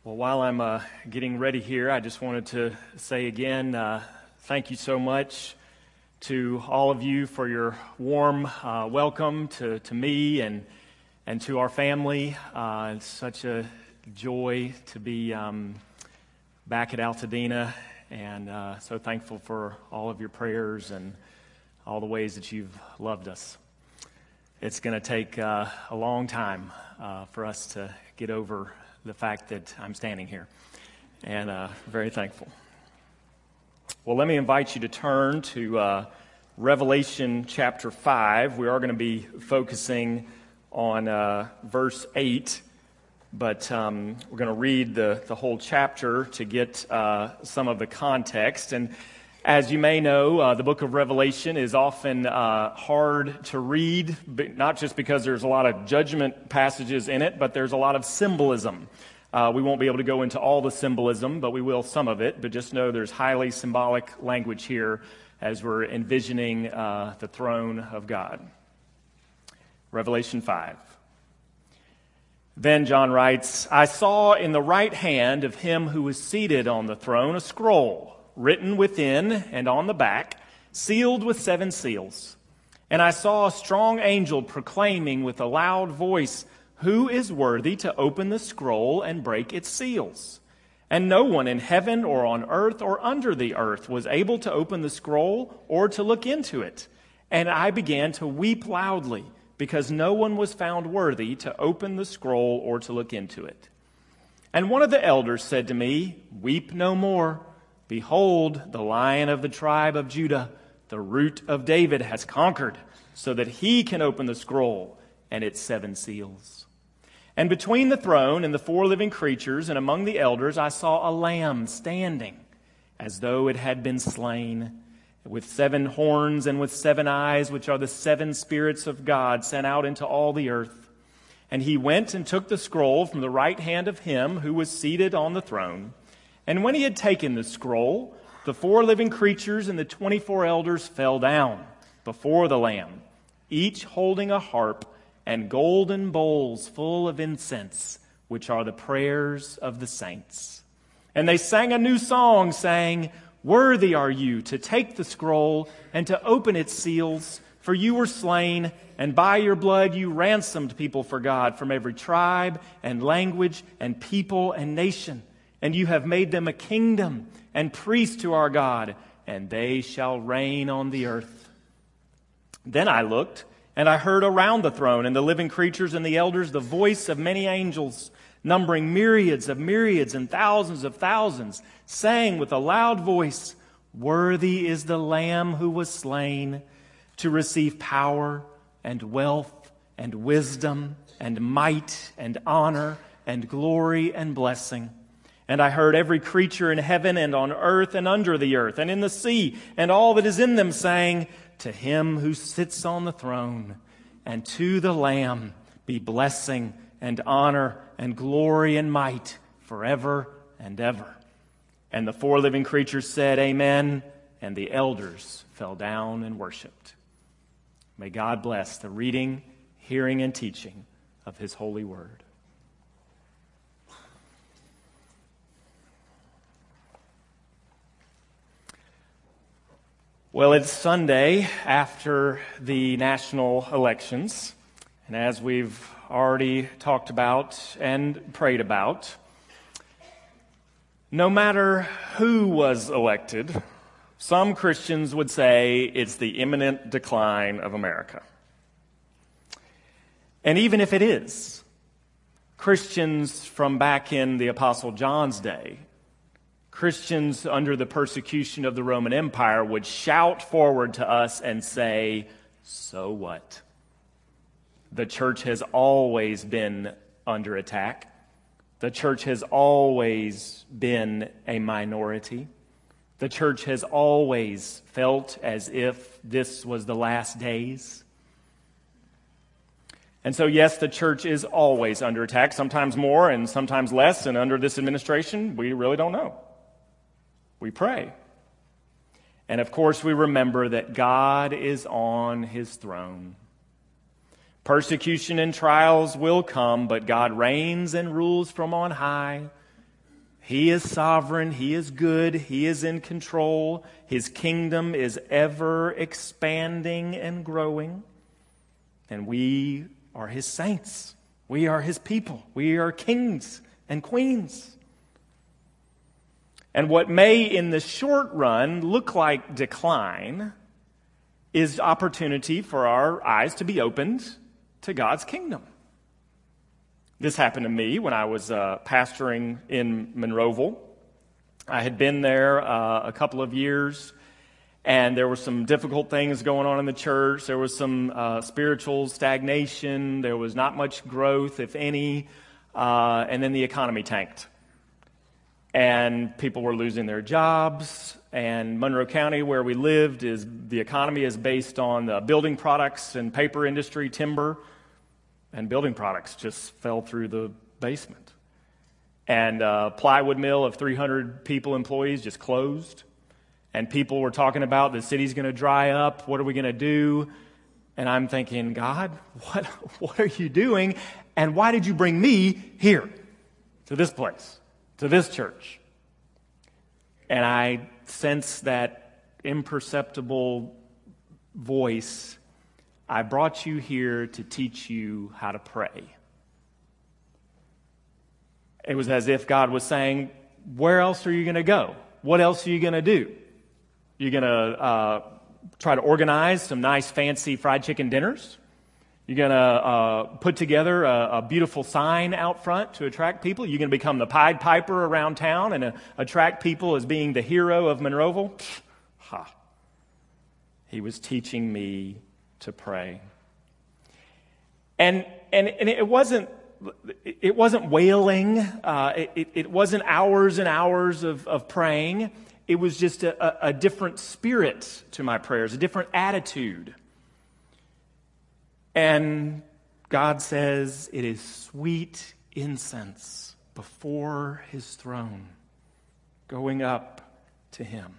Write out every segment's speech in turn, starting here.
Well, while I'm getting ready here, I just wanted to say again, thank you so much to all of you for your warm welcome to me and to our family. It's such a joy to be back at Altadena, and so thankful for all of your prayers and all the ways that you've loved us. It's going to take a long time for us to get over the fact that I'm standing here, and very thankful. Well, let me invite you to turn to Revelation chapter 5. We are going to be focusing on verse 8, but we're going to read the whole chapter to get some of the context. And as you may know, the book of Revelation is often hard to read, but not just because there's a lot of judgment passages in it, but there's a lot of symbolism. We won't be able to go into all the symbolism, but we will some of it. But just know there's highly symbolic language here as we're envisioning the throne of God. Revelation 5. Then John writes, I saw in the right hand of him who was seated on the throne a scroll, written within and on the back, sealed with 7 seals. And I saw a strong angel proclaiming with a loud voice, who is worthy to open the scroll and break its seals? And no one in heaven or on earth or under the earth was able to open the scroll or to look into it. And I began to weep loudly, because no one was found worthy to open the scroll or to look into it. And one of the elders said to me, weep no more. Behold, the Lion of the tribe of Judah, the Root of David, has conquered, so that he can open the scroll and its 7 seals. And between the throne and the 4 living creatures and among the elders, I saw a lamb standing, as though it had been slain, with 7 horns and with 7 eyes, which are the 7 spirits of God sent out into all the earth. And he went and took the scroll from the right hand of him who was seated on the throne. And when he had taken the scroll, the 4 living creatures and the 24 elders fell down before the Lamb, each holding a harp and golden bowls full of incense, which are the prayers of the saints. And they sang a new song, saying, worthy are you to take the scroll and to open its seals, for you were slain, and by your blood you ransomed people for God from every tribe and language and people and nation. And you have made them a kingdom and priests to our God, and they shall reign on the earth. Then I looked, and I heard around the throne and the living creatures and the elders the voice of many angels, numbering myriads of myriads and thousands of thousands, saying with a loud voice, worthy is the Lamb who was slain to receive power and wealth and wisdom and might and honor and glory and blessing. And I heard every creature in heaven and on earth and under the earth and in the sea and all that is in them saying, to him who sits on the throne and to the Lamb be blessing and honor and glory and might forever and ever. And the 4 living creatures said, amen, and the elders fell down and worshiped. May God bless the reading, hearing, and teaching of his holy word. Well, it's Sunday after the national elections, and as we've already talked about and prayed about, no matter who was elected, some Christians would say it's the imminent decline of America. And even if it is, Christians from back in the Apostle John's day, Christians under the persecution of the Roman Empire would shout forward to us and say, so what? The church has always been under attack. The church has always been a minority. The church has always felt as if this was the last days. And so, yes, the church is always under attack, sometimes more and sometimes less, and under this administration, we really don't know. We pray. And of course, we remember that God is on his throne. Persecution and trials will come, but God reigns and rules from on high. He is sovereign. He is good. He is in control. His kingdom is ever expanding and growing. And we are His saints. We are His people. We are kings and queens. And what may in the short run look like decline is opportunity for our eyes to be opened to God's kingdom. This happened to me when I was pastoring in Monroeville. I had been there a couple of years, and there were some difficult things going on in the church. There was some spiritual stagnation. There was not much growth, if any, and then the economy tanked. And people were losing their jobs, and Monroe County, where we lived, the economy is based on the building products and paper industry, timber, and building products just fell through the basement. And plywood mill of 300 employees just closed. And people were talking about the city's going to dry up. What are we going to do? And I'm thinking, God, what are you doing? And why did you bring me here to this place, to this church? And I sense that imperceptible voice. I brought you here to teach you how to pray. It was as if God was saying, where else are you going to go? What else are you going to do? You're going to try to organize some nice fancy fried chicken dinners? You're going to put together a beautiful sign out front to attract people? You're going to become the Pied Piper around town and attract people as being the hero of Monroeville? Ha. He was teaching me to pray. And it wasn't wailing. It wasn't hours and hours of praying. It was just a different spirit to my prayers, a different attitude. And God says it is sweet incense before His throne, going up to Him.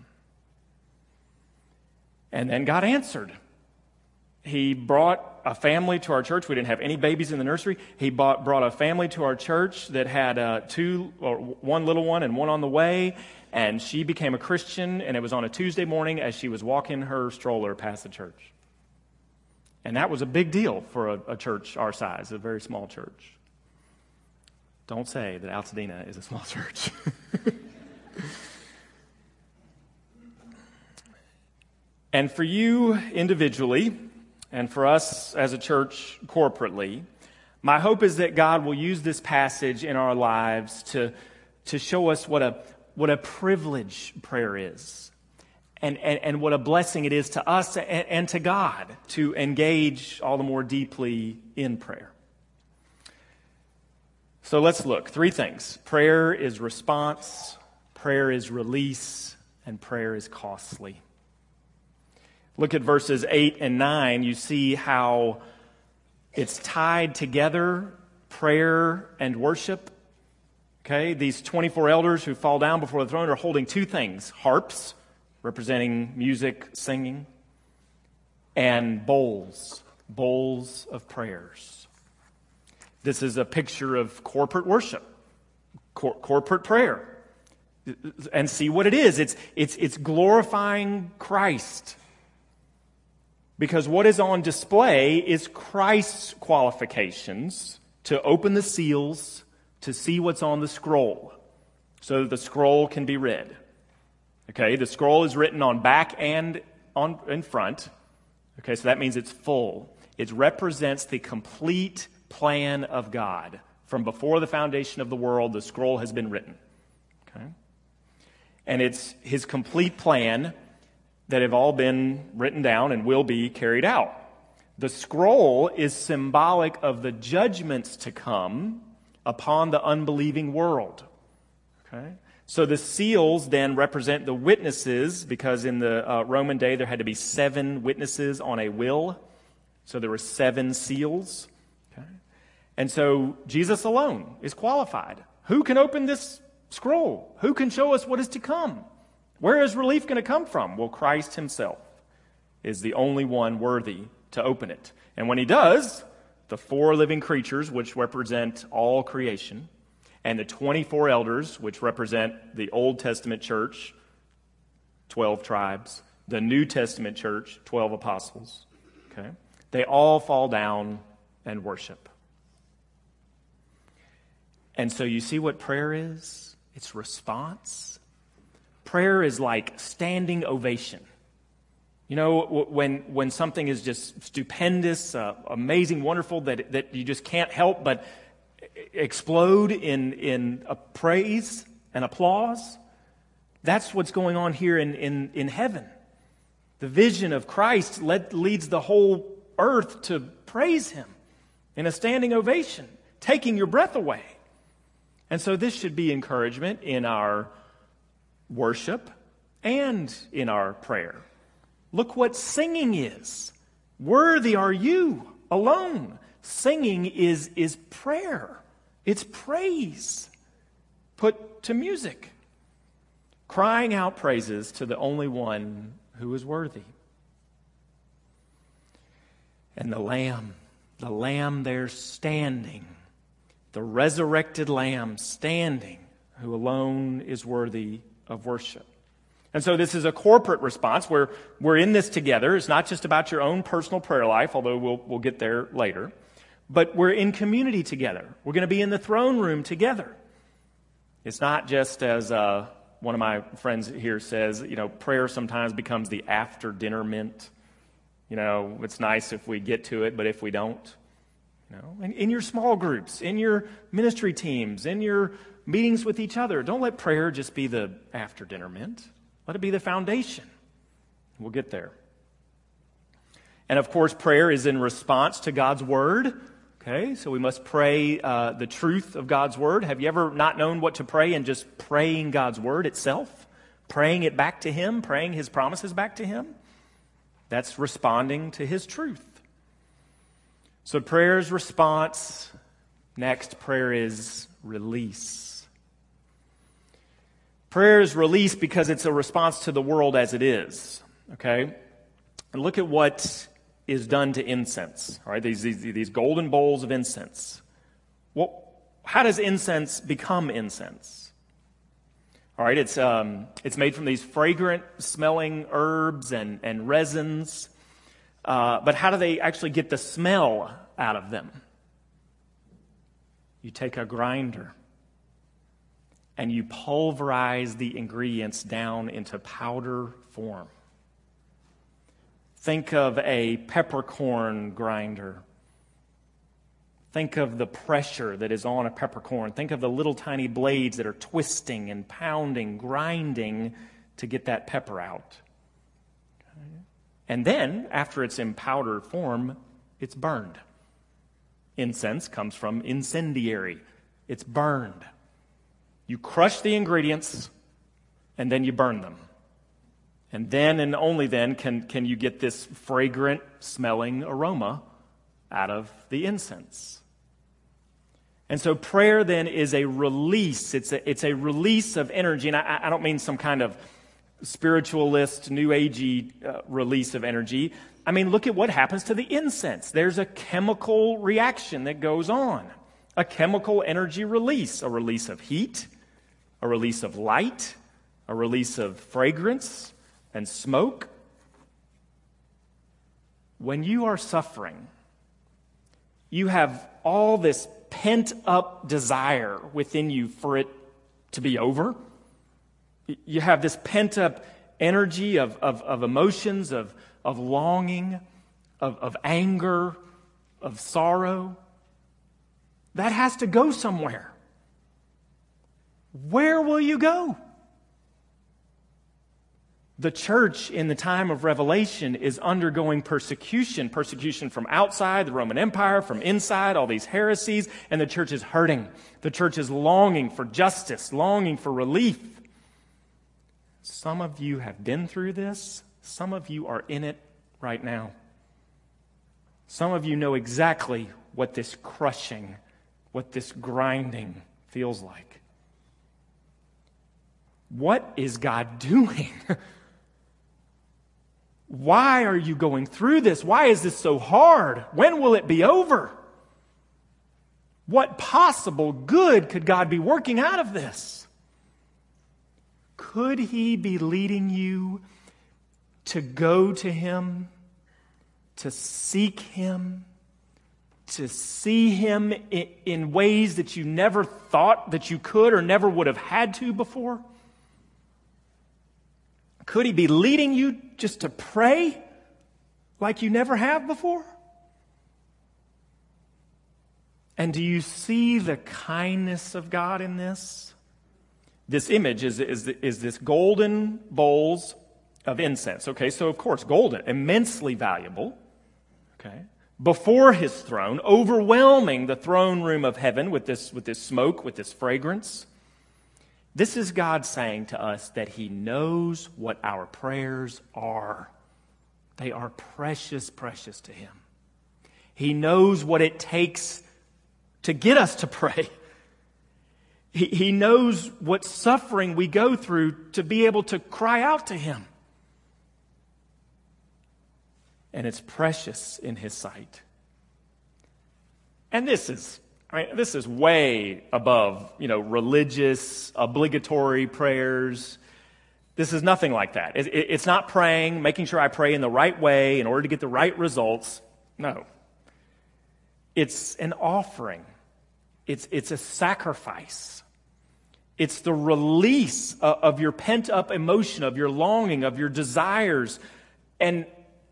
And then God answered. He brought a family to our church. We didn't have any babies in the nursery. He brought a family to our church that had one little one and one on the way. And she became a Christian, and it was on a Tuesday morning as she was walking her stroller past the church. And that was a big deal for a church our size, a very small church. Don't say that Altadena is a small church. And for you individually, and for us as a church corporately, my hope is that God will use this passage in our lives to show us what a privilege prayer is, and what a blessing it is to us and to God to engage all the more deeply in prayer. So let's look. 3 things. Prayer is response, prayer is release, and prayer is costly. Look at verses 8 and 9. You see how it's tied together, prayer and worship. Okay, these 24 elders who fall down before the throne are holding 2 things: harps, representing music, singing, and bowls of prayers. This is a picture of corporate worship, corporate prayer. And see what it is. It's glorifying Christ. Because what is on display is Christ's qualifications to open the seals, to see what's on the scroll, so that the scroll can be read. Okay, the scroll is written on back and in front. Okay, so that means it's full. It represents the complete plan of God. From before the foundation of the world, the scroll has been written. Okay? And it's His complete plan that have all been written down and will be carried out. The scroll is symbolic of the judgments to come upon the unbelieving world. Okay? So the seals then represent the witnesses, because in the Roman day there had to be 7 witnesses on a will. So there were 7 seals. Okay? And so Jesus alone is qualified. Who can open this scroll? Who can show us what is to come? Where is relief going to come from? Well, Christ Himself is the only one worthy to open it. And when He does, the 4 living creatures, which represent all creation, And the 24 elders, which represent the Old Testament church, 12 tribes, the New Testament church, 12 apostles, okay? They all fall down and worship. And so you see what prayer is? It's response. Prayer is like standing ovation. You know, when something is just stupendous, amazing, wonderful, that you just can't help but explode in a praise and applause, that's what's going on here in heaven. The vision of Christ leads the whole earth to praise him in a standing ovation, taking your breath away. And so this should be encouragement in our worship and in our prayer. Look what singing is. Worthy are you alone. Singing is prayer. It's praise put to music. Crying out praises to the only one who is worthy. And the Lamb there standing, the resurrected Lamb standing, who alone is worthy of worship. And so this is a corporate response where we're in this together. It's not just about your own personal prayer life, although we'll get there later. But we're in community together. We're going to be in the throne room together. It's not just as one of my friends here says, prayer sometimes becomes the after-dinner mint. It's nice if we get to it, but if we don't, in your small groups, in your ministry teams, in your meetings with each other, don't let prayer just be the after-dinner mint. Let it be the foundation. We'll get there. And of course, prayer is in response to God's word. Okay, so we must pray the truth of God's word. Have you ever not known what to pray and just praying God's word itself? Praying it back to him, praying his promises back to him? That's responding to his truth. So prayer is response. Next, prayer is release. Prayer is release because it's a response to the world as it is. Okay? And look at what is done to incense. All right, these golden bowls of incense. Well, how does incense become incense? All right, it's made from these fragrant smelling herbs and resins. But how do they actually get the smell out of them? You take a grinder and you pulverize the ingredients down into powder form. Think of a peppercorn grinder. Think of the pressure that is on a peppercorn. Think of the little tiny blades that are twisting and pounding, grinding to get that pepper out. Okay. And then, after it's in powder form, it's burned. Incense comes from incendiary. It's burned. You crush the ingredients, and then you burn them. And then and only then can you get this fragrant smelling aroma out of the incense. And so prayer then is a release. It's a release of energy. And I don't mean some kind of spiritualist, new agey release of energy. I mean, look at what happens to the incense. There's a chemical reaction that goes on. A chemical energy release. A release of heat. A release of light. A release of fragrance and smoke. When you are suffering, you have all this pent-up desire within you for it to be over. You have this pent-up energy of emotions, of longing, of anger, of sorrow. That has to go somewhere. Where will you go? The church in the time of Revelation is undergoing persecution from outside, the Roman Empire, from inside, all these heresies, and the church is hurting. The church is longing for justice, longing for relief. Some of you have been through this. Some of you are in it right now. Some of you know exactly what this crushing, what this grinding feels like. What is God doing? Why are you going through this? Why is this so hard? When will it be over? What possible good could God be working out of this? Could He be leading you to go to Him, to seek Him, to see Him in ways that you never thought that you could or never would have had to before? Could He be leading you just to pray like you never have before? And do you see the kindness of God in this? This image is this golden bowls of incense. Okay, so of course, golden, immensely valuable. Okay, before His throne, overwhelming the throne room of heaven with this smoke, with this fragrance. This is God saying to us that He knows what our prayers are. They are precious, precious to Him. He knows what it takes to get us to pray. He knows what suffering we go through to be able to cry out to Him. And it's precious in His sight. And this is way above, religious, obligatory prayers. This is nothing like that. It's not praying, making sure I pray in the right way in order to get the right results. No. It's an offering. It's a sacrifice. It's the release of your pent-up emotion, of your longing, of your desires. And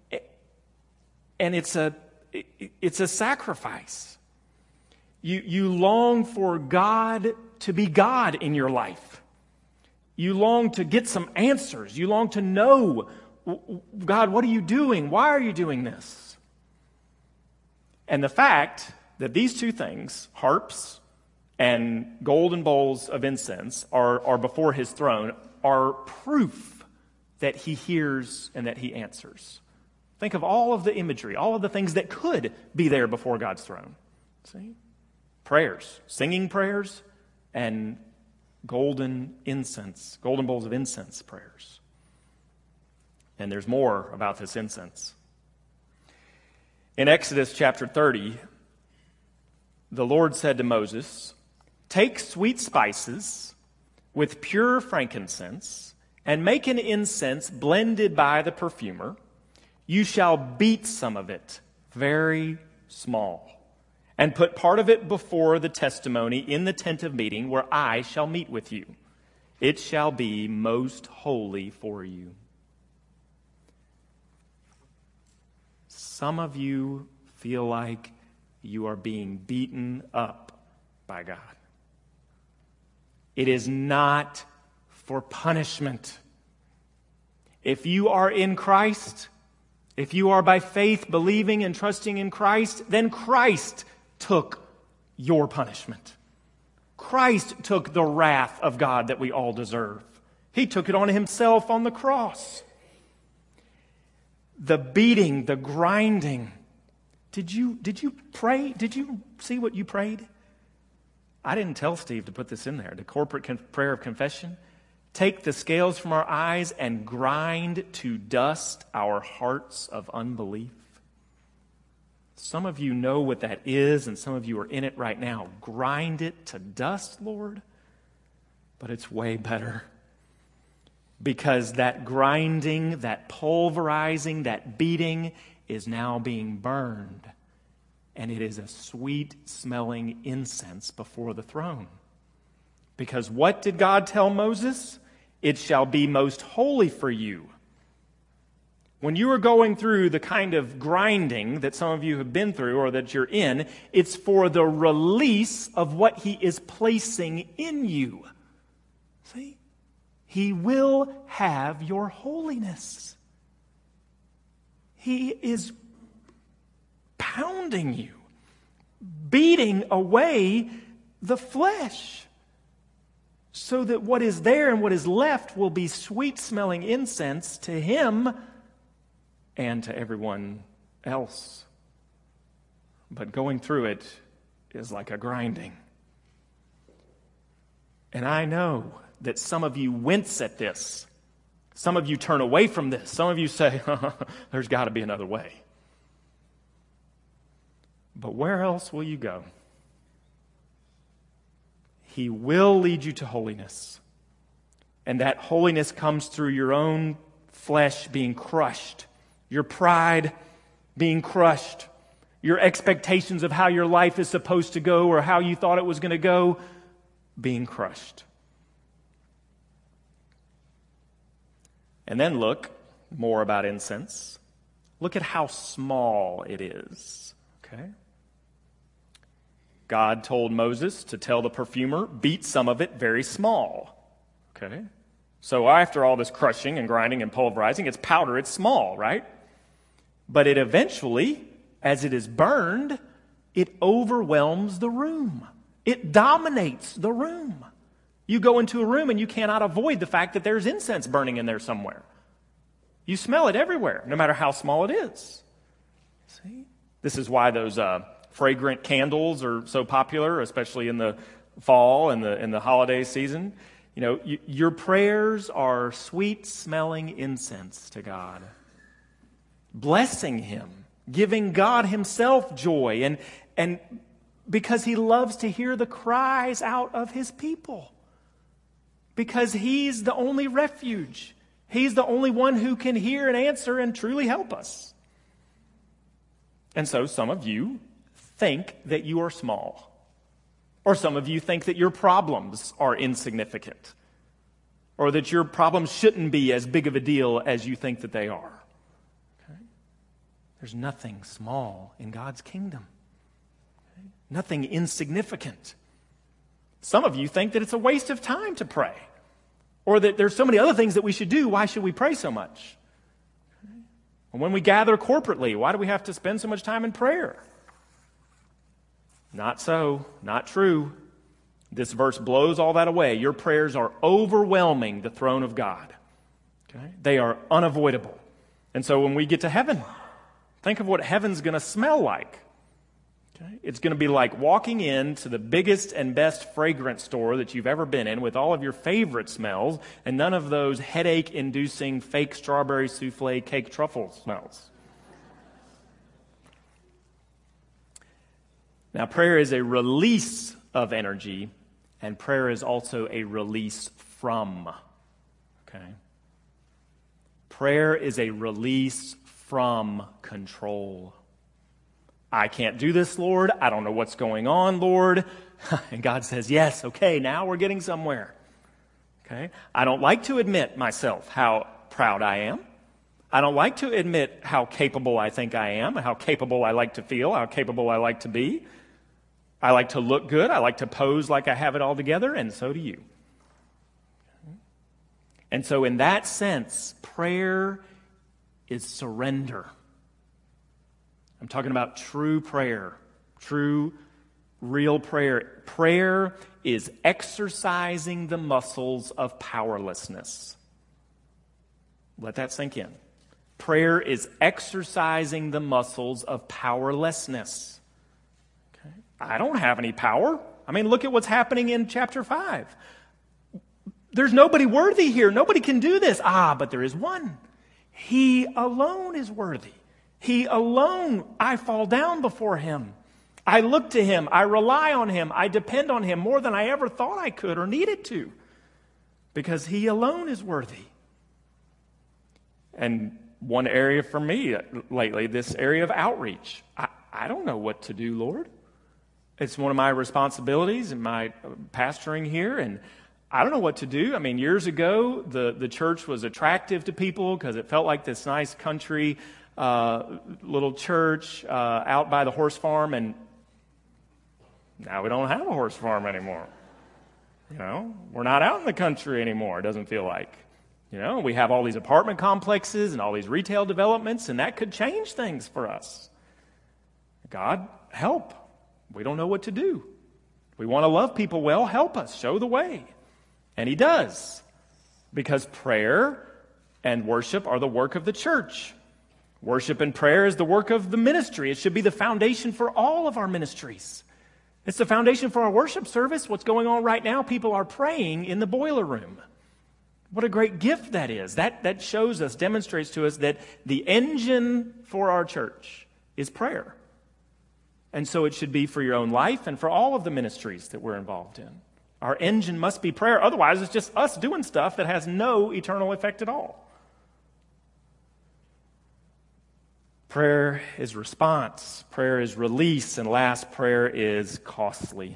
it's a sacrifice. You long for God to be God in your life. You long to get some answers. You long to know, God, what are you doing? Why are you doing this? And the fact that these two things, harps and golden bowls of incense, are before His throne, are proof that He hears and that He answers. Think of all of the imagery, all of the things that could be there before God's throne. See? Prayers, singing prayers, and golden bowls of incense prayers. And there's more about this incense. In Exodus chapter 30, the Lord said to Moses, "Take sweet spices with pure frankincense and make an incense blended by the perfumer. You shall beat some of it very small and put part of it before the testimony in the tent of meeting where I shall meet with you. It shall be most holy for you." Some of you feel like you are being beaten up by God. It is not for punishment. If you are in Christ, if you are by faith believing and trusting in Christ, then Christ took your punishment. Christ took the wrath of God that we all deserve. He took it on Himself on the cross. The beating, the grinding. Did you pray? Did you see what you prayed? I didn't tell Steve to put this in there. The corporate prayer of confession. Take the scales from our eyes and grind to dust our hearts of unbelief. Some of you know what that is, and some of you are in it right now. Grind it to dust, Lord. But it's way better. Because that grinding, that pulverizing, that beating is now being burned. And it is a sweet-smelling incense before the throne. Because what did God tell Moses? It shall be most holy for you. When you are going through the kind of grinding that some of you have been through or that you're in, it's for the release of what He is placing in you. See? He will have your holiness. He is pounding you, beating away the flesh, so that what is there and what is left will be sweet-smelling incense to Him and to everyone else. But going through it is like a grinding. And I know that some of you wince at this. Some of you turn away from this. Some of you say, there's got to be another way. But where else will you go? He will lead you to holiness. And that holiness comes through your own flesh being crushed, your pride being crushed, your expectations of how your life is supposed to go or how you thought it was going to go being crushed. And then look more about incense. Look at how small it is. Okay? God told Moses to tell the perfumer, beat some of it very small. Okay? So after all this crushing and grinding and pulverizing, it's powder, it's small, right? But it eventually, as it is burned, it overwhelms the room. It dominates the room. You go into a room and you cannot avoid the fact that there's incense burning in there somewhere. You smell it everywhere, no matter how small it is. See? This is why those fragrant candles are so popular, especially in the fall and the holiday season. You know, your prayers are sweet-smelling incense to God, blessing Him, giving God Himself joy, and because He loves to hear the cries out of His people, because He's the only refuge. He's the only one who can hear and answer and truly help us. And so some of you think that you are small. Or some of you think that your problems are insignificant. Or that your problems shouldn't be as big of a deal as you think that they are. Okay? There's nothing small in God's kingdom. Okay? Nothing insignificant. Some of you think that it's a waste of time to pray. Or that there's so many other things that we should do. Why should we pray so much? Okay? And when we gather corporately, why do we have to spend so much time in prayer? Not so, not true. This verse blows all that away. Your prayers are overwhelming the throne of God. Okay? They are unavoidable. And so when we get to heaven, think of what heaven's going to smell like. Okay? It's going to be like walking into the biggest and best fragrance store that you've ever been in with all of your favorite smells and none of those headache-inducing fake strawberry souffle cake truffle smells. Now, prayer is a release of energy, and prayer is also a release from. Okay? Prayer is a release from control. I can't do this, Lord. I don't know what's going on, Lord. And God says, yes, okay, now we're getting somewhere. Okay? I don't like to admit myself how proud I am. I don't like to admit how capable I think I am, how capable I like to feel, how capable I like to be. I like to look good. I like to pose like I have it all together, and so do you. And so in that sense, prayer is surrender. I'm talking about true prayer, true, real prayer. Prayer is exercising the muscles of powerlessness. Let that sink in. Prayer is exercising the muscles of powerlessness. I don't have any power. I mean, look at what's happening in chapter 5. There's nobody worthy here. Nobody can do this. But there is one. He alone is worthy. He alone, I fall down before Him. I look to Him. I rely on Him. I depend on Him more than I ever thought I could or needed to. Because He alone is worthy. And one area for me lately, this area of outreach. I don't know what to do, Lord. It's one of my responsibilities in my pastoring here, and I don't know what to do. I mean, years ago, the church was attractive to people because it felt like this nice country little church out by the horse farm, and now we don't have a horse farm anymore. You know, we're not out in the country anymore, it doesn't feel like. You know, we have all these apartment complexes and all these retail developments, and that could change things for us. God, help. We don't know what to do. We want to love people well. Help us. Show the way. And He does. Because prayer and worship are the work of the church. Worship and prayer is the work of the ministry. It should be the foundation for all of our ministries. It's the foundation for our worship service. What's going on right now, people are praying in the boiler room. What a great gift that is. That shows us, demonstrates to us that the engine for our church is prayer. And so it should be for your own life and for all of the ministries that we're involved in. Our engine must be prayer. Otherwise, it's just us doing stuff that has no eternal effect at all. Prayer is response. Prayer is release. And last, prayer is costly.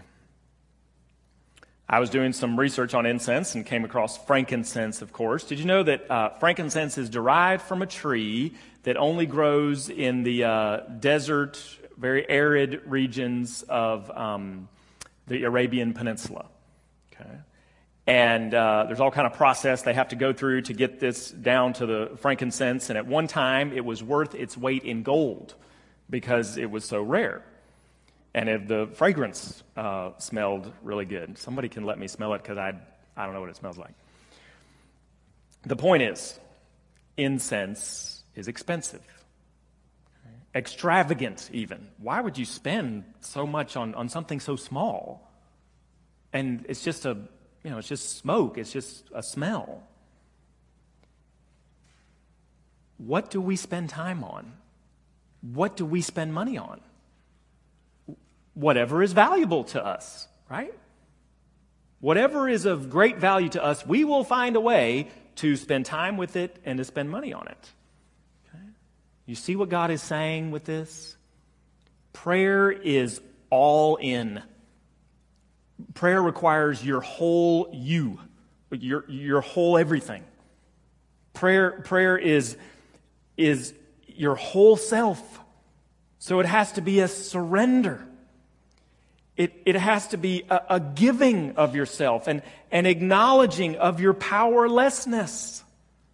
I was doing some research on incense and came across frankincense, of course. Did you know that frankincense is derived from a tree that only grows in the desert, very arid regions of the Arabian Peninsula? Okay. And there's all kind of process they have to go through to get this down to the frankincense. And at one time, it was worth its weight in gold because it was so rare. And if the fragrance smelled really good. Somebody can let me smell it because I don't know what it smells like. The point is, incense is expensive. Extravagant even. Why would you spend so much on something so small? And it's just it's just smoke. It's just a smell. What do we spend time on? What do we spend money on? Whatever is valuable to us, right? Whatever is of great value to us, we will find a way to spend time with it and to spend money on it. Okay? You see what God is saying with this? Prayer is all in. Prayer requires your whole you, your whole everything. Prayer is your whole self. So it has to be a surrender. It has to be a giving of yourself and an acknowledging of your powerlessness.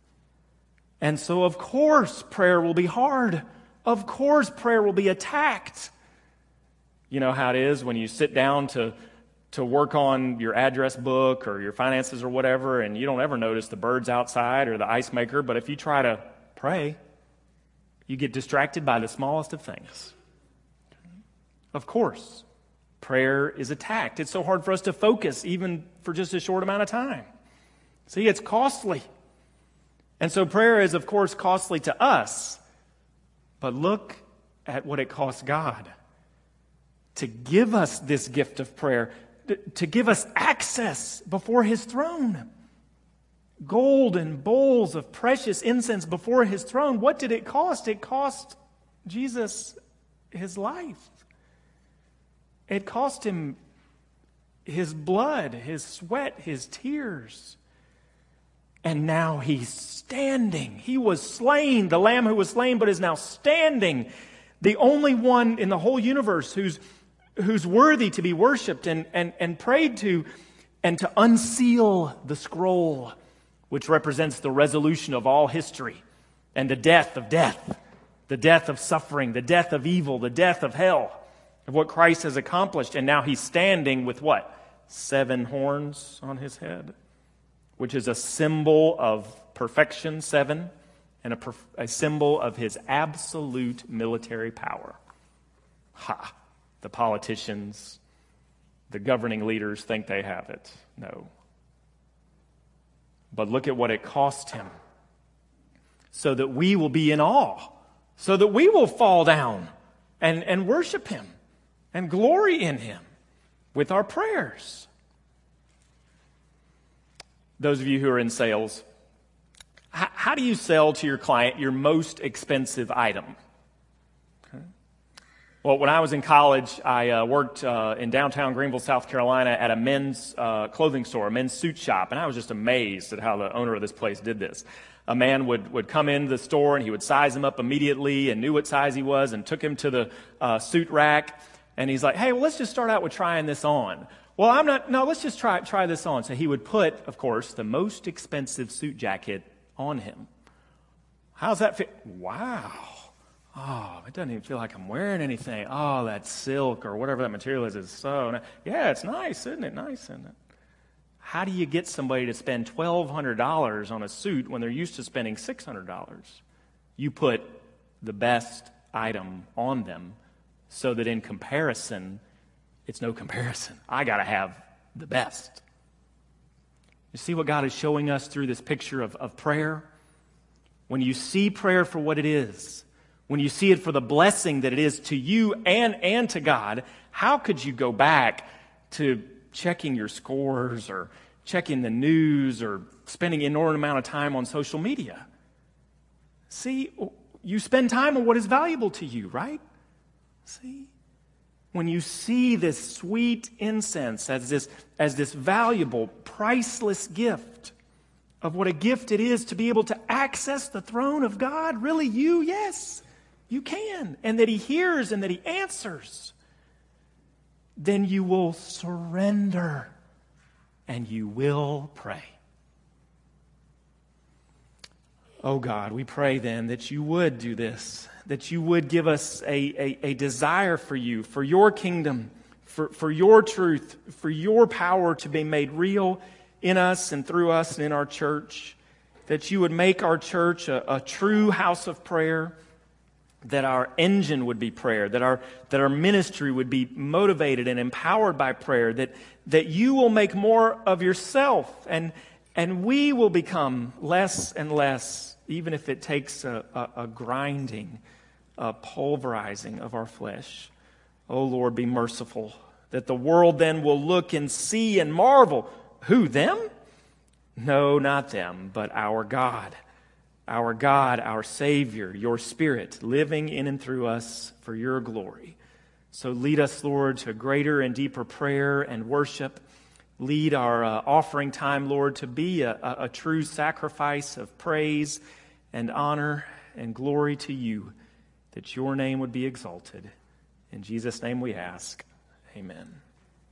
And so, of course, prayer will be hard. Of course, prayer will be attacked. You know how it is when you sit down to work on your address book or your finances or whatever, and you don't ever notice the birds outside or the ice maker, but if you try to pray, you get distracted by the smallest of things. Of course. Prayer is attacked. It's so hard for us to focus even for just a short amount of time. See, it's costly. And so prayer is, of course, costly to us. But look at what it costs God to give us this gift of prayer, to give us access before His throne. Gold and bowls of precious incense before His throne. What did it cost? It cost Jesus His life. It cost Him His blood, His sweat, His tears. And now He's standing. He was slain, the Lamb who was slain, but is now standing. The only one in the whole universe who's worthy to be worshipped and prayed to, and to unseal the scroll, which represents the resolution of all history and the death of suffering, the death of evil, the death of hell. Of what Christ has accomplished. And now He's standing with what? 7 horns on His head, which is a symbol of perfection, 7, and a symbol of His absolute military power. Ha! The politicians, the governing leaders think they have it. No. But look at what it cost Him, so that we will be in awe, so that we will fall down and worship Him. And glory in Him with our prayers. Those of you who are in sales, how do you sell to your client your most expensive item? Okay. Well, when I was in college, I worked in downtown Greenville, South Carolina at a men's clothing store, a men's suit shop, and I was just amazed at how the owner of this place did this. A man would come into the store and he would size him up immediately and knew what size he was and took him to the suit rack. And he's like, hey, well, let's just start out with trying this on. Well, let's just try this on. So he would put, of course, the most expensive suit jacket on him. How's that fit? Wow. Oh, it doesn't even feel like I'm wearing anything. Oh, that silk or whatever that material is so nice. Yeah, it's nice, isn't it? Nice, isn't it? How do you get somebody to spend $1,200 on a suit when they're used to spending $600? You put the best item on them, so that in comparison, it's no comparison. I got to have the best. You see what God is showing us through this picture of prayer? When you see prayer for what it is, when you see it for the blessing that it is to you and to God, how could you go back to checking your scores or checking the news or spending an inordinate amount of time on social media. See, you spend time on what is valuable to you, right? See? When you see this sweet incense as this valuable, priceless gift of what a gift it is to be able to access the throne of God, really yes, you can. And that He hears and that He answers. Then you will surrender and you will pray. Oh God, we pray then that you would do this, that you would give us a desire for you, for your kingdom, for your truth, for your power to be made real in us and through us and in our church, that you would make our church a true house of prayer, that our engine would be prayer, that our ministry would be motivated and empowered by prayer, that you will make more of yourself and we will become less and less, even if it takes a grinding, a pulverizing of our flesh. Oh Lord, be merciful, that the world then will look and see and marvel. Who, them? No, not them, but our God, our Savior, your Spirit, living in and through us for your glory. So lead us, Lord, to greater and deeper prayer and worship. Lead our offering time, Lord, to be a true sacrifice of praise and honor and glory to you, that your name would be exalted. In Jesus' name we ask, amen.